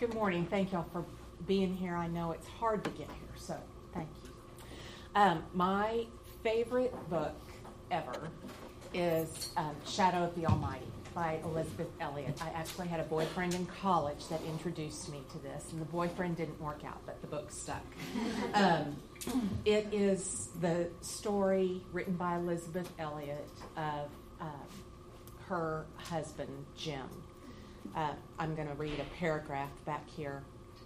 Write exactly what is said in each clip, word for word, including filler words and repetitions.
Good morning. Thank y'all for being here. I know it's hard to get here, so thank you. Um, my favorite book ever is um, Shadow of the Almighty by Elisabeth Elliot. I actually had a boyfriend in college that introduced me to this, and the boyfriend didn't work out, but the book stuck. Um, it is the story written by Elisabeth Elliot of um, her husband, Jim. Uh, I'm going to read a paragraph back here.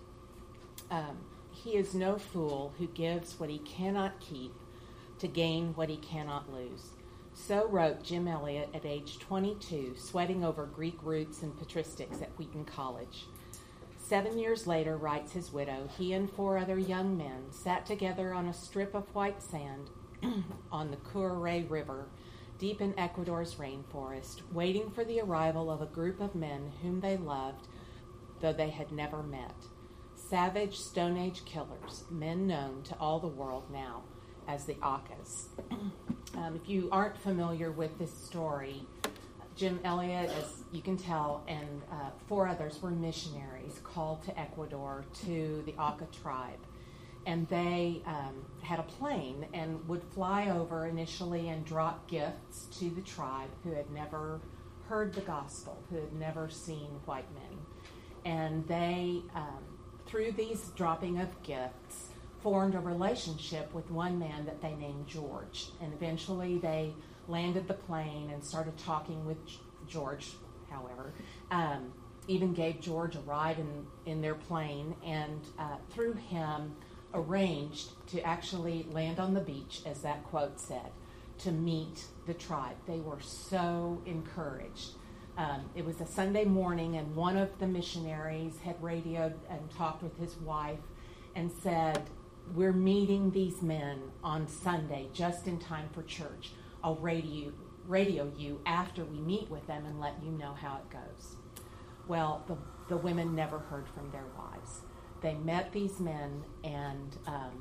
Um, he is no fool who gives what he cannot keep to gain what he cannot lose. So wrote Jim Elliot at age twenty-two, sweating over Greek roots and patristics at Wheaton College. Seven years later, writes his widow, he and four other young men sat together on a strip of white sand on the Curaray River, deep in Ecuador's rainforest, waiting for the arrival of a group of men whom they loved, though they had never met. Savage Stone Age killers, men known to all the world now as the Aucas. Um, if you aren't familiar with this story, Jim Elliot, as you can tell, and uh, four others were missionaries called to Ecuador to the Auca tribe. And they um, had a plane and would fly over initially and drop gifts to the tribe who had never heard the gospel, who had never seen white men. And they, um, through these dropping of gifts, formed a relationship with one man that they named George. And eventually they landed the plane and started talking with George, however, um, even gave George a ride in, in their plane, and uh, through him arranged to actually land on the beach, as that quote said, to meet the tribe. They were so encouraged. Um, it was a Sunday morning, and one of the missionaries had radioed and talked with his wife and said, we're meeting these men on Sunday just in time for church. I'll radio, radio you after we meet with them and let you know how it goes. Well, the, the women never heard from their wives. They met these men, and um,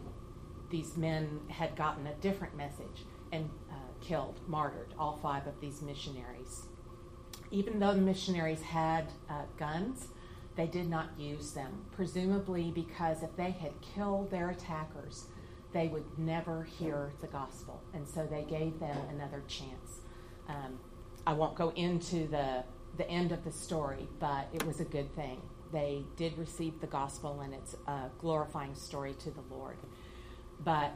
these men had gotten a different message and uh, killed, martyred all five of these missionaries. Even though the missionaries had uh, guns, they did not use them, presumably because if they had killed their attackers, they would never hear the gospel, and so they gave them another chance. Um, I won't go into the, the end of the story, but it was a good thing. They did receive the gospel, and it's a glorifying story to the Lord. But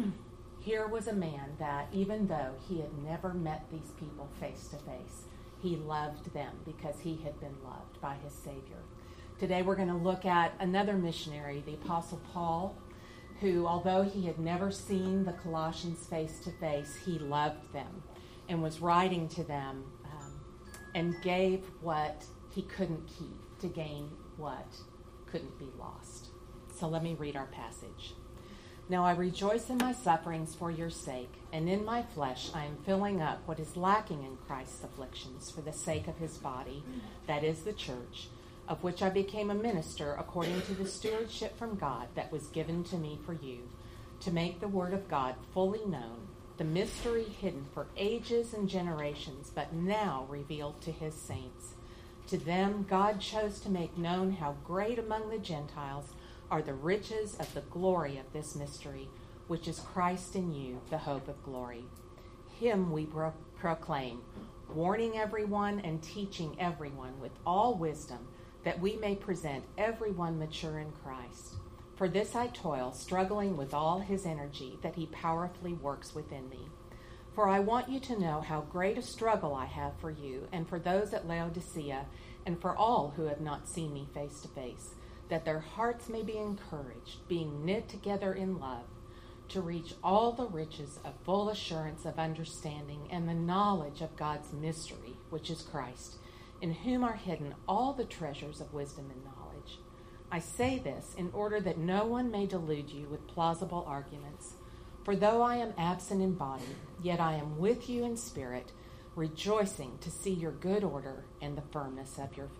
here was a man that, even though he had never met these people face to face, he loved them because he had been loved by his Savior. Today we're going to look at another missionary, the Apostle Paul, who, although he had never seen the Colossians face to face, he loved them and was writing to them um, and gave what he couldn't keep to gain what couldn't be lost. So let me read our passage. Now I rejoice in my sufferings for your sake, and in my flesh I am filling up what is lacking in Christ's afflictions for the sake of his body, that is the church, of which I became a minister according to the stewardship from God that was given to me for you, to make the word of God fully known, the mystery hidden for ages and generations, but now revealed to his saints. To them God chose to make known how great among the Gentiles are the riches of the glory of this mystery, which is Christ in you, the hope of glory. Him we pro- proclaim, warning everyone and teaching everyone with all wisdom, that we may present everyone mature in Christ. For this I toil, struggling with all his energy that he powerfully works within me. For I want you to know how great a struggle I have for you and for those at Laodicea and for all who have not seen me face to face, that their hearts may be encouraged, being knit together in love, to reach all the riches of full assurance of understanding and the knowledge of God's mystery, which is Christ, in whom are hidden all the treasures of wisdom and knowledge. I say this in order that no one may delude you with plausible arguments. For though I am absent in body, yet I am with you in spirit, rejoicing to see your good order and the firmness of your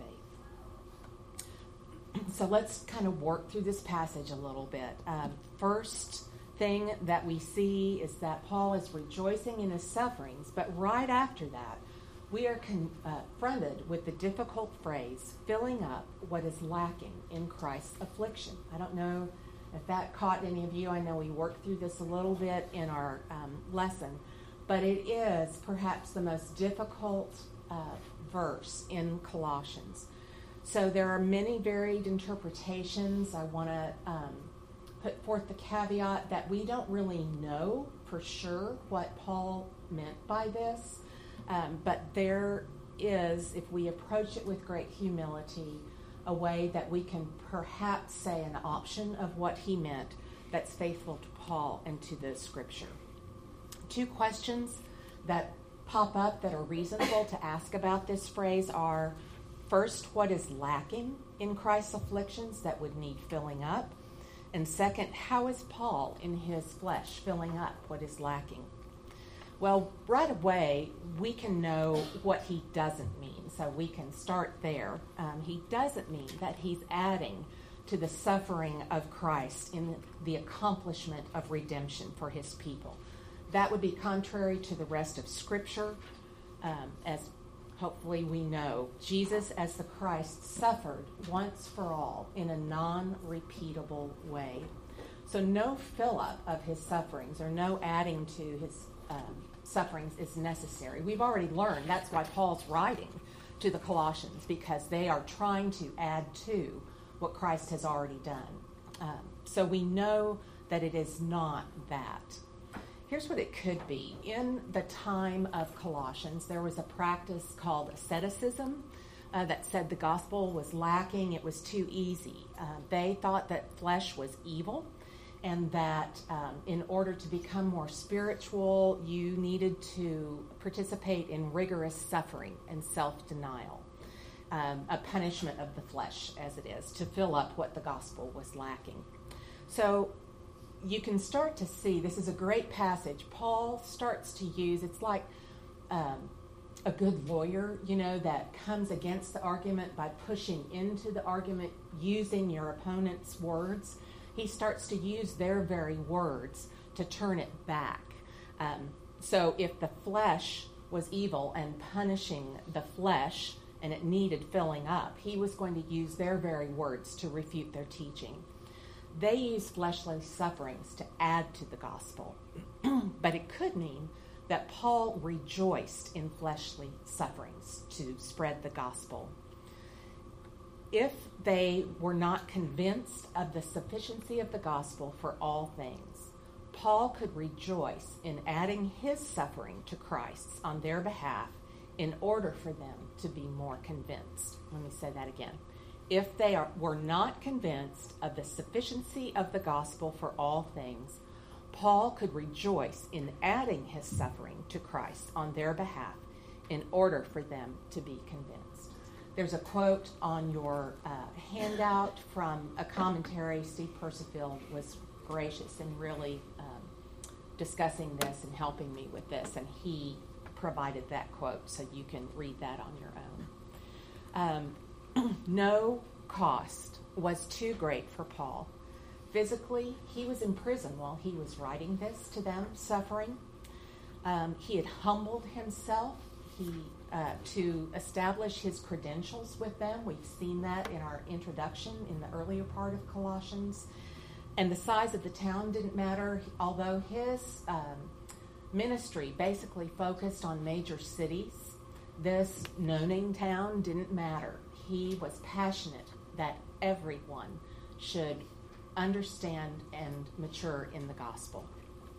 faith. So let's kind of work through this passage a little bit. Um, first thing that we see is that Paul is rejoicing in his sufferings, but right after that, we are confronted with the difficult phrase, filling up what is lacking in Christ's affliction. I don't know if that caught any of you. I know we worked through this a little bit in our um, lesson, but it is perhaps the most difficult uh, verse in Colossians. So there are many varied interpretations. I want to um, put forth the caveat that we don't really know for sure what Paul meant by this, um, but there is, if we approach it with great humility, a way that we can perhaps say an option of what he meant that's faithful to Paul and to the scripture. Two questions that pop up that are reasonable to ask about this phrase are, first, what is lacking in Christ's afflictions that would need filling up? And second, how is Paul in his flesh filling up what is lacking? Well, right away, we can know what he doesn't mean, so we can start there. Um, he doesn't mean that he's adding to the suffering of Christ in the accomplishment of redemption for his people. That would be contrary to the rest of Scripture. Um, as hopefully we know, Jesus as the Christ suffered once for all in a non-repeatable way. So no fill-up of his sufferings or no adding to his um, sufferings is necessary. We've already learned that's why Paul's writing to the Colossians, because they are trying to add to what Christ has already done. Um, so we know that it is not that. Here's what it could be. In the time of Colossians, there was a practice called asceticism uh, that said the gospel was lacking. It was too easy. Uh, they thought that flesh was evil and that um, in order to become more spiritual, you needed to participate in rigorous suffering and self-denial, um, a punishment of the flesh, as it is, to fill up what the gospel was lacking. So you can start to see, this is a great passage. Paul starts to use, it's like um, a good lawyer, you know, that comes against the argument by pushing into the argument using your opponent's words. He starts to use their very words to turn it back. Um, so if the flesh was evil and punishing the flesh and it needed filling up, he was going to use their very words to refute their teaching. They use fleshly sufferings to add to the gospel. But it could mean that Paul rejoiced in fleshly sufferings to spread the gospel. If they were not convinced of the sufficiency of the gospel for all things, Paul could rejoice in adding his suffering to Christ's on their behalf in order for them to be more convinced. Let me say that again. If they are, were not convinced of the sufficiency of the gospel for all things, Paul could rejoice in adding his suffering to Christ on their behalf in order for them to be convinced. There's a quote on your uh, handout from a commentary. Steve Persifield was gracious in really um, discussing this and helping me with this, and he provided that quote, so you can read that on your own. Um, no cost was too great for Paul. Physically, he was in prison while he was writing this to them, suffering. Um, he had humbled himself he uh, to establish his credentials with them. We've seen that in our introduction in the earlier part of Colossians. And the size of the town didn't matter, although his um, ministry basically focused on major cities. This no-name town didn't matter. He was passionate that everyone should understand and mature in the gospel.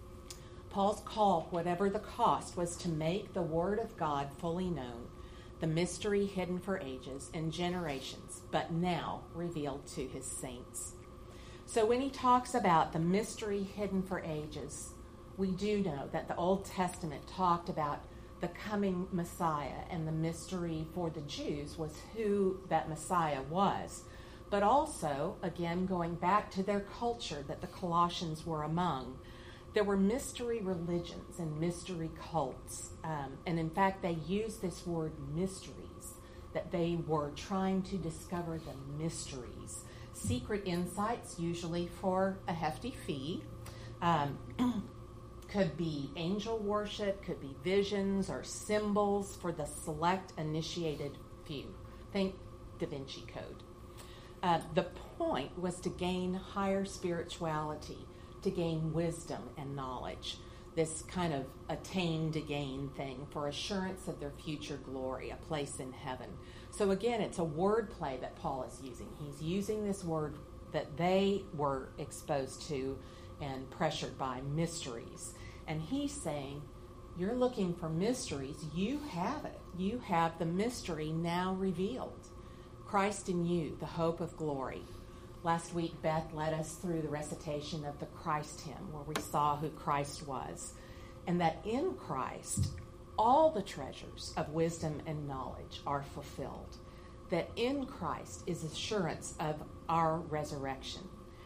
Paul's call, whatever the cost, was to make the word of God fully known, the mystery hidden for ages and generations, but now revealed to his saints. So when he talks about the mystery hidden for ages, we do know that the Old Testament talked about the coming Messiah, and the mystery for the Jews was who that Messiah was. But also, again, going back to their culture that the Colossians were among, there were mystery religions and mystery cults. Um, and in fact, they used this word mysteries, that they were trying to discover the mysteries. Secret insights, usually for a hefty fee. Um, could be angel worship, could be visions or symbols for the select initiated few. Think Da Vinci Code. Uh, the point was to gain higher spirituality, to gain wisdom and knowledge, this kind of attain to gain thing for assurance of their future glory, a place in heaven. So again, it's a word play that Paul is using. He's using this word that they were exposed to and pressured by, mysteries. And he's saying, you're looking for mysteries. You have it. You have the mystery now revealed. Christ in you, the hope of glory. Last week, Beth led us through the recitation of the Christ hymn, where we saw who Christ was, and that in Christ, all the treasures of wisdom and knowledge are fulfilled. That in Christ is assurance of our resurrection.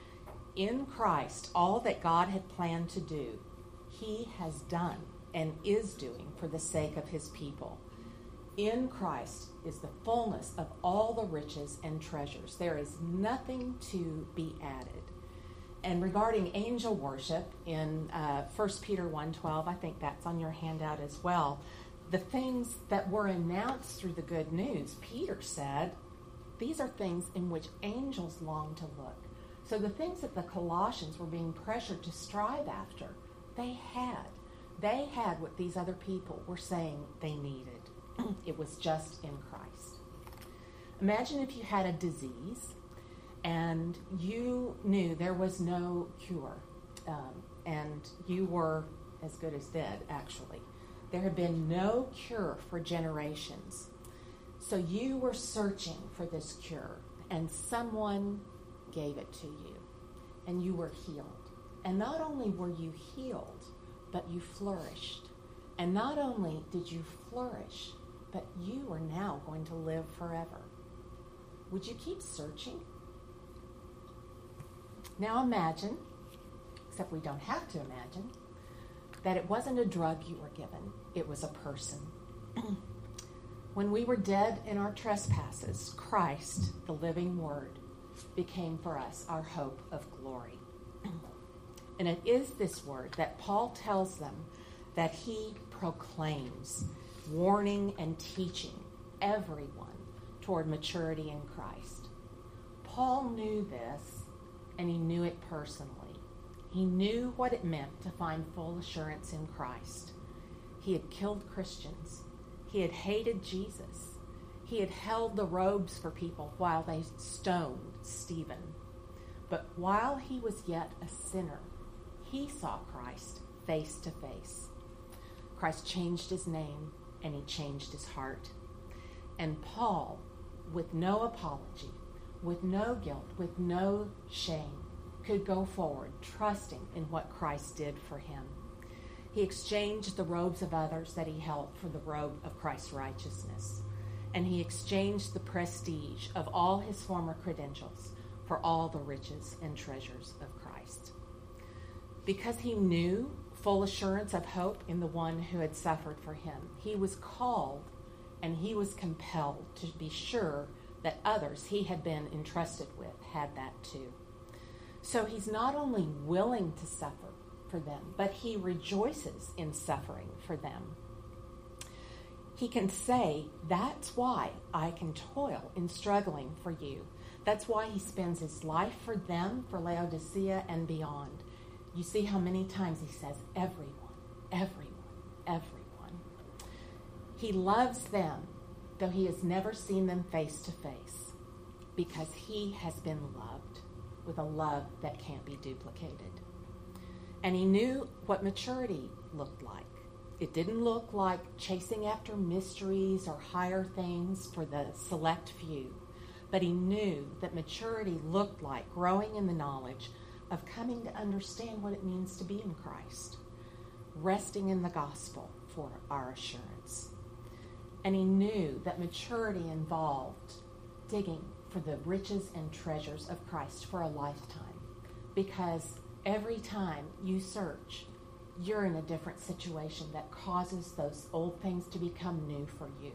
In Christ, all that God had planned to do, he has done and is doing for the sake of his people. In Christ is the fullness of all the riches and treasures. There is nothing to be added. And regarding angel worship, in uh, First Peter one twelve, I think that's on your handout as well, the things that were announced through the good news, Peter said, these are things in which angels long to look. So the things that the Colossians were being pressured to strive after, they had. They had what these other people were saying they needed. It was just in Christ. Imagine if you had a disease and you knew there was no cure, um, and you were as good as dead, actually. There had been no cure for generations. So you were searching for this cure, and someone gave it to you, and you were healed. And not only were you healed, but you flourished. And not only did you flourish, but you are now going to live forever. Would you keep searching? Now imagine, except we don't have to imagine, that it wasn't a drug you were given, it was a person. When we were dead in our trespasses, Christ, the living Word, became for us our hope of glory. And it is this word that Paul tells them that he proclaims, warning and teaching everyone toward maturity in Christ. Paul knew this, and he knew it personally. He knew what it meant to find full assurance in Christ. He had killed Christians. He had hated Jesus. He had held the robes for people while they stoned Stephen. But while he was yet a sinner, he saw Christ face to face. Christ changed his name, and he changed his heart. And Paul, with no apology, with no guilt, with no shame, could go forward, trusting in what Christ did for him. He exchanged the robes of others that he held for the robe of Christ's righteousness. And he exchanged the prestige of all his former credentials for all the riches and treasures of Christ. Because he knew full assurance of hope in the one who had suffered for him, he was called and he was compelled to be sure that others he had been entrusted with had that too. So he's not only willing to suffer for them, but he rejoices in suffering for them. He can say, that's why I can toil in struggling for you. That's why he spends his life for them, for Laodicea and beyond. You see how many times he says, everyone, everyone, everyone. He loves them, though he has never seen them face to face, because he has been loved with a love that can't be duplicated. And he knew what maturity looked like. It didn't look like chasing after mysteries or higher things for the select few, but he knew that maturity looked like growing in the knowledge of coming to understand what it means to be in Christ, resting in the gospel for our assurance. And he knew that maturity involved digging for the riches and treasures of Christ for a lifetime, because every time you search, you're in a different situation that causes those old things to become new for you.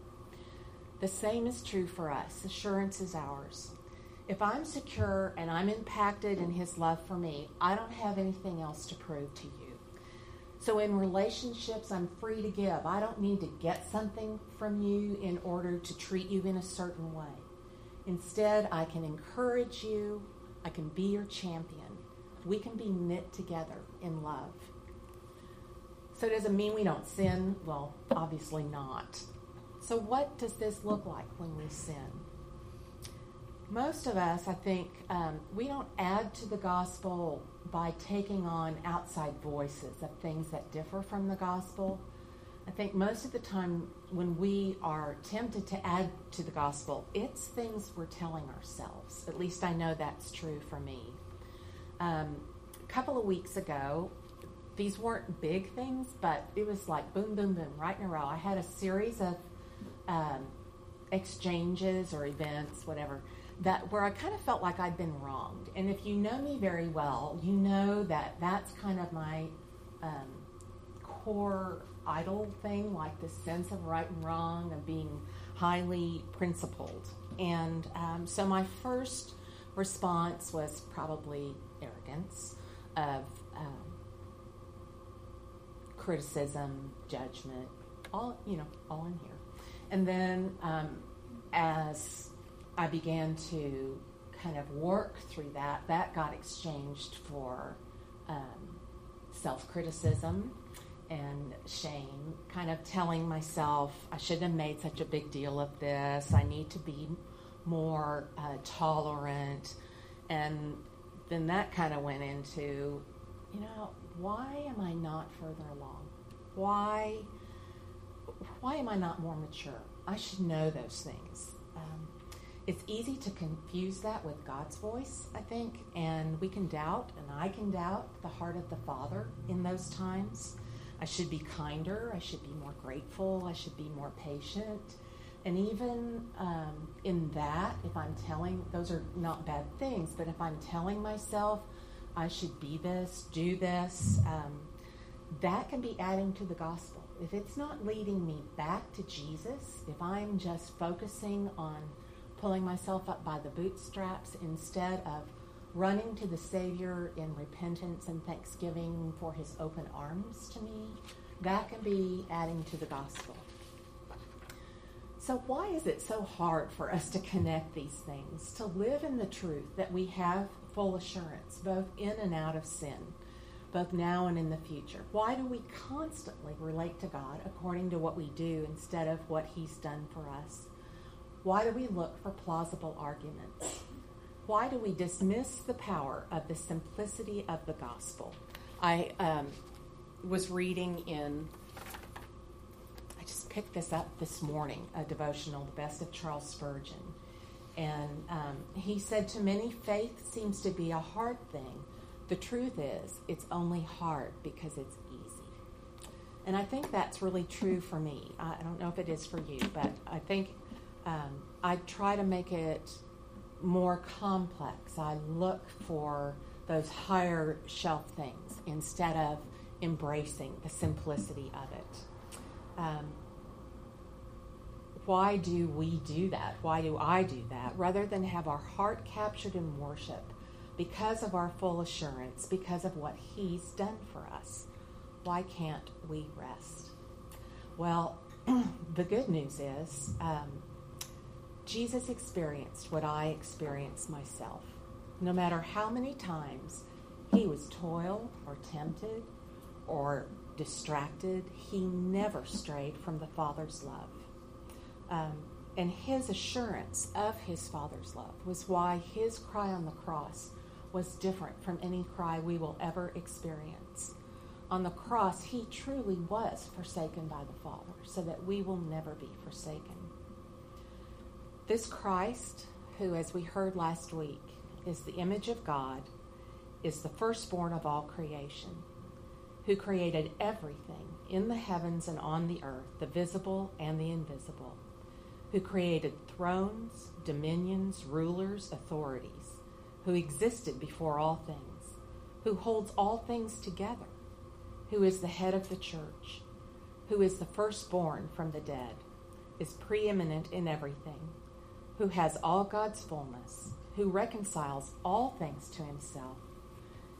The same is true for us. Assurance is ours. If I'm secure and I'm impacted in his love for me, I don't have anything else to prove to you. So in relationships, I'm free to give. I don't need to get something from you in order to treat you in a certain way. Instead, I can encourage you. I can be your champion. We can be knit together in love. So does it mean we don't sin? Well, obviously not. So what does this look like when we sin? Most of us, I think, um, we don't add to the gospel by taking on outside voices of things that differ from the gospel. I think most of the time when we are tempted to add to the gospel, it's things we're telling ourselves. At least I know that's true for me. Um, a couple of weeks ago, these weren't big things, but it was like boom, boom, boom, right in a row. I had a series of um, exchanges or events, whatever, that where I kind of felt like I'd been wronged. And if you know me very well, you know that that's kind of my um, core idol thing, like this sense of right and wrong, of being highly principled. And um, so my first response was probably arrogance, of um, criticism, judgment, all, you know, all in here. And then um, as I began to kind of work through that, that got exchanged for um, self-criticism and shame, kind of telling myself I shouldn't have made such a big deal of this. I need to be more uh, tolerant. And then that kind of went into, you know, why am I not further along? Why, why am I not more mature? I should know those things. Um, it's easy to confuse that with God's voice, I think, and we can doubt, and I can doubt the heart of the Father in those times. I should be kinder. I should be more grateful. I should be more patient. And even um, in that, if I'm telling, those are not bad things, but if I'm telling myself I should be this, do this, um, that can be adding to the gospel. If it's not leading me back to Jesus, if I'm just focusing on pulling myself up by the bootstraps instead of running to the Savior in repentance and thanksgiving for his open arms to me, that can be adding to the gospel. So why is it so hard for us to connect these things, to live in the truth that we have full assurance, both in and out of sin, both now and in the future? Why do we constantly relate to God according to what we do instead of what he's done for us? Why do we look for plausible arguments? Why do we dismiss the power of the simplicity of the gospel? I um, was reading in, I just picked this up this morning, a devotional, The Best of Charles Spurgeon. And um, he said, to many, faith seems to be a hard thing. The truth is, it's only hard because it's easy. And I think that's really true for me. I don't know if it is for you, but I think um, I try to make it more complex. I look for those higher shelf things instead of embracing the simplicity of it. Um, why do we do that? Why do I do that? Rather than have our heart captured in worship because of our full assurance, because of what he's done for us, why can't we rest? Well, the good news is um, Jesus experienced what I experienced myself. No matter how many times he was toiled or tempted or distracted, he never strayed from the Father's love. Um, and his assurance of his Father's love was why his cry on the cross was different from any cry we will ever experience. On the cross, he truly was forsaken by the Father, so that we will never be forsaken. This Christ, who, as we heard last week, is the image of God, is the firstborn of all creation, who created everything in the heavens and on the earth, the visible and the invisible, who created thrones, dominions, rulers, authorities, who existed before all things, who holds all things together, who is the head of the church, who is the firstborn from the dead, is preeminent in everything, who has all God's fullness, who reconciles all things to himself,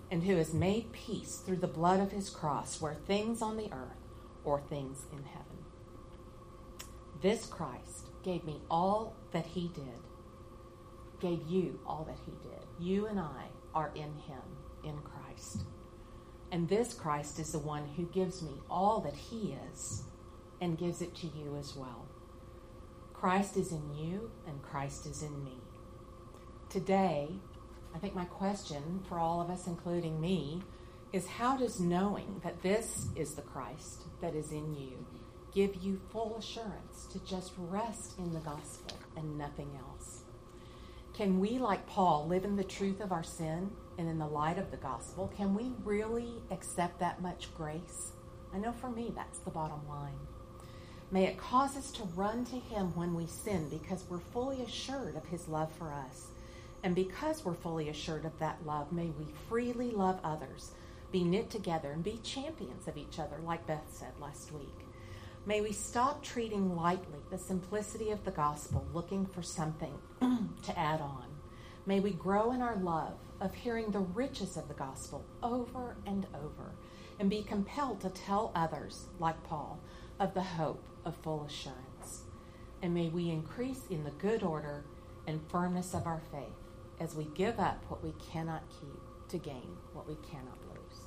and who has made peace through the blood of his cross, where things on the earth or things in heaven. This Christ gave me all that he did, gave you all that he did. You and I are in him, in Christ. And this Christ is the one who gives me all that he is and gives it to you as well. Christ is in you and Christ is in me. Today, I think my question for all of us, including me, is how does knowing that this is the Christ that is in you give you full assurance to just rest in the gospel and nothing else? Can we, like Paul, live in the truth of our sin and in the light of the gospel? Can we really accept that much grace? I know for me that's the bottom line. May it cause us to run to him when we sin because we're fully assured of his love for us. And because we're fully assured of that love, may we freely love others, be knit together, and be champions of each other, like Beth said last week. May we stop treating lightly the simplicity of the gospel, looking for something to add on. May we grow in our love of hearing the riches of the gospel over and over, and be compelled to tell others, like Paul, of the hope of full assurance. And may we increase in the good order and firmness of our faith as we give up what we cannot keep to gain what we cannot lose.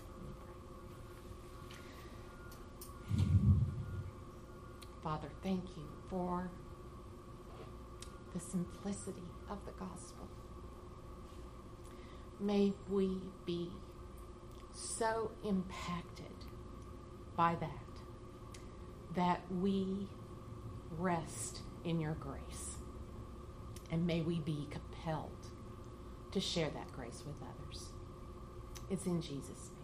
Let me pray. Father, thank you for the simplicity of the gospel. May we be so impacted by that, that we rest in your grace. And may we be compelled to share that grace with others. It's in Jesus' name.